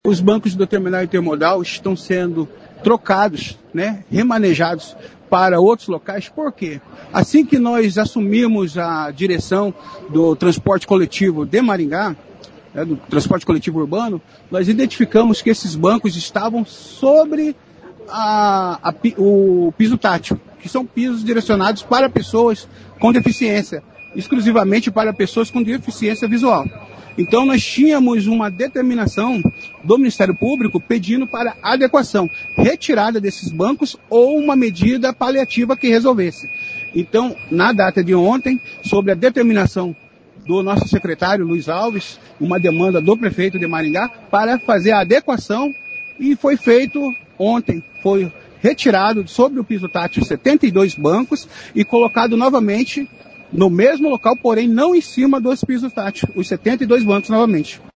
Os bancos do terminal intermodal estão sendo trocados, né, remanejados para outros locais. Por quê? Assim que nós assumimos a direção do transporte coletivo de Maringá, do transporte coletivo urbano, nós identificamos que esses bancos estavam sobre o piso tátil, que são pisos direcionados para pessoas com deficiência, exclusivamente para pessoas com deficiência visual. Então nós tínhamos uma determinação do Ministério Público pedindo para adequação, retirada desses bancos ou uma medida paliativa que resolvesse. Então, na data de ontem, sobre a determinação do nosso secretário Luiz Alves, uma demanda do prefeito de Maringá para fazer a adequação, e foi feito ontem, foi retirado sobre o piso tátil 72 bancos e colocado novamente no mesmo local, porém não em cima dos pisos táteis, os 72 bancos novamente.